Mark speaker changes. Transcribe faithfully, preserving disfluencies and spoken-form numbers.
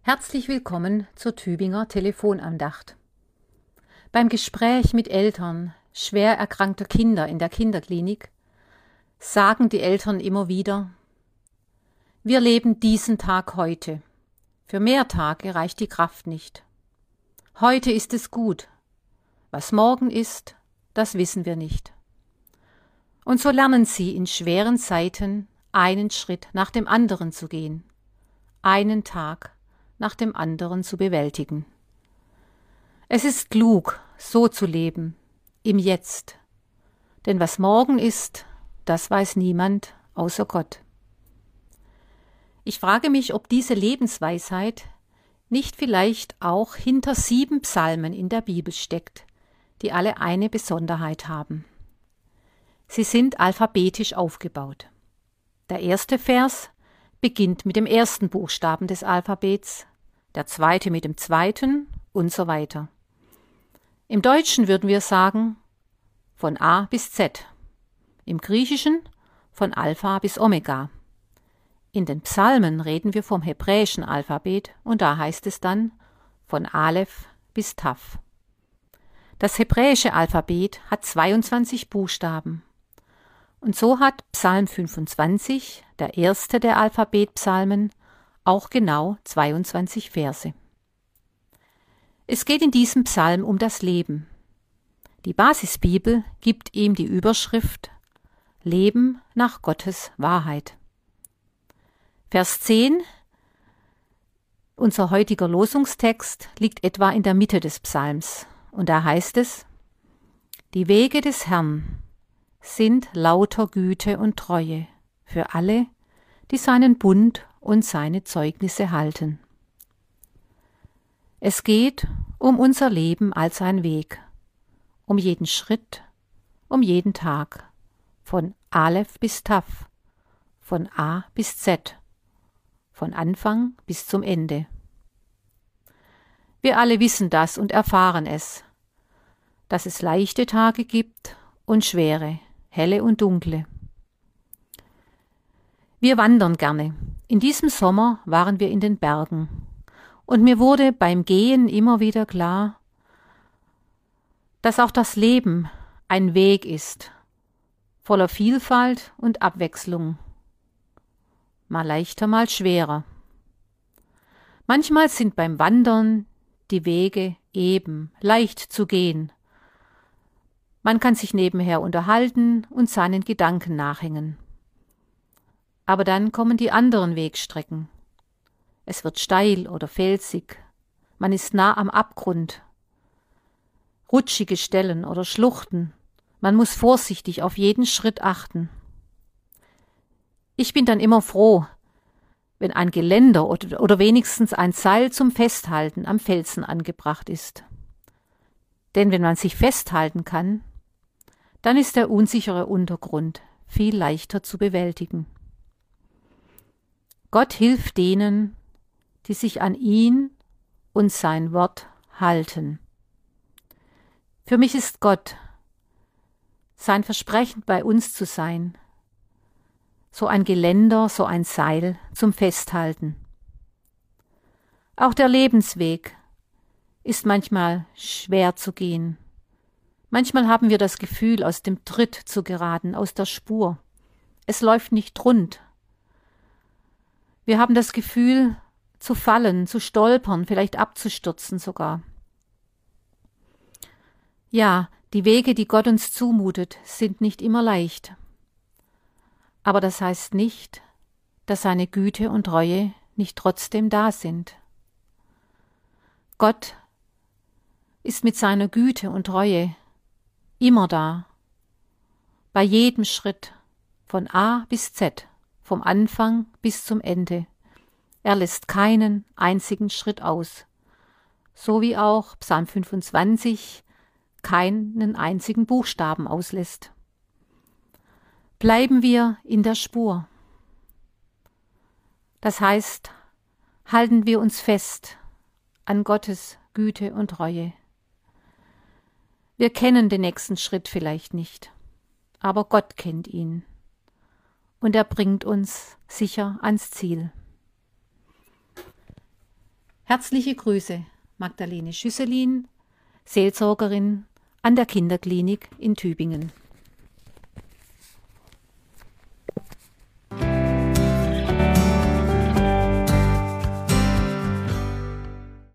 Speaker 1: Herzlich willkommen zur Tübinger Telefonandacht. Beim Gespräch mit Eltern schwer erkrankter Kinder in der Kinderklinik sagen die Eltern immer wieder: Wir leben diesen Tag heute. Für mehr Tage reicht die Kraft nicht. Heute ist es gut. Was morgen ist, das wissen wir nicht. Und so lernen sie in schweren Zeiten einen Schritt nach dem anderen zu gehen, einen Tag nach dem anderen zu bewältigen. Es ist klug, so zu leben, im Jetzt. Denn was morgen ist, das weiß niemand außer Gott. Ich frage mich, ob diese Lebensweisheit nicht vielleicht auch hinter sieben Psalmen in der Bibel steckt, die alle eine Besonderheit haben. Sie sind alphabetisch aufgebaut. Der erste Vers beginnt mit dem ersten Buchstaben des Alphabets, der zweite mit dem zweiten und so weiter. Im Deutschen würden wir sagen von A bis Z, im Griechischen von Alpha bis Omega. In den Psalmen reden wir vom hebräischen Alphabet und da heißt es dann von Aleph bis Tav. Das hebräische Alphabet hat zweiundzwanzig Buchstaben. Und so hat Psalm fünfundzwanzig, der erste der Alphabetpsalmen, auch genau zweiundzwanzig Verse. Es geht in diesem Psalm um das Leben. Die Basisbibel gibt ihm die Überschrift Leben nach Gottes Wahrheit. Vers zehn, unser heutiger Losungstext, liegt etwa in der Mitte des Psalms. Und da heißt es: Die Wege des Herrn sind lauter Güte und Treue für alle, die seinen Bund und seine Zeugnisse halten. Es geht um unser Leben als ein Weg, um jeden Schritt, um jeden Tag, von Aleph bis Tav, von A bis Z, von Anfang bis zum Ende. Wir alle wissen das und erfahren es, dass es leichte Tage gibt und schwere, helle und dunkle. Wir wandern gerne. In diesem Sommer waren wir in den Bergen. Und mir wurde beim Gehen immer wieder klar, dass auch das Leben ein Weg ist, voller Vielfalt und Abwechslung. Mal leichter, mal schwerer. Manchmal sind beim Wandern die Wege eben, leicht zu gehen. Man kann sich nebenher unterhalten und seinen Gedanken nachhängen. Aber dann kommen die anderen Wegstrecken. Es wird steil oder felsig. Man ist nah am Abgrund. Rutschige Stellen oder Schluchten. Man muss vorsichtig auf jeden Schritt achten. Ich bin dann immer froh, wenn ein Geländer oder, oder wenigstens ein Seil zum Festhalten am Felsen angebracht ist. Denn wenn man sich festhalten kann, dann ist der unsichere Untergrund viel leichter zu bewältigen. Gott hilft denen, die sich an ihn und sein Wort halten. Für mich ist Gott, sein Versprechen bei uns zu sein, so ein Geländer, so ein Seil zum Festhalten. Auch der Lebensweg ist manchmal schwer zu gehen. Manchmal haben wir das Gefühl, aus dem Tritt zu geraten, aus der Spur. Es läuft nicht rund. Wir haben das Gefühl, zu fallen, zu stolpern, vielleicht abzustürzen sogar. Ja, die Wege, die Gott uns zumutet, sind nicht immer leicht. Aber das heißt nicht, dass seine Güte und Treue nicht trotzdem da sind. Gott ist mit seiner Güte und Treue immer da, bei jedem Schritt, von A bis Z, vom Anfang bis zum Ende. Er lässt keinen einzigen Schritt aus, so wie auch Psalm fünfundzwanzig keinen einzigen Buchstaben auslässt. Bleiben wir in der Spur. Das heißt, halten wir uns fest an Gottes Güte und Treue. Wir kennen den nächsten Schritt vielleicht nicht, aber Gott kennt ihn und er bringt uns sicher ans Ziel. Herzliche Grüße, Magdalene Schüsselin, Seelsorgerin an der Kinderklinik in Tübingen.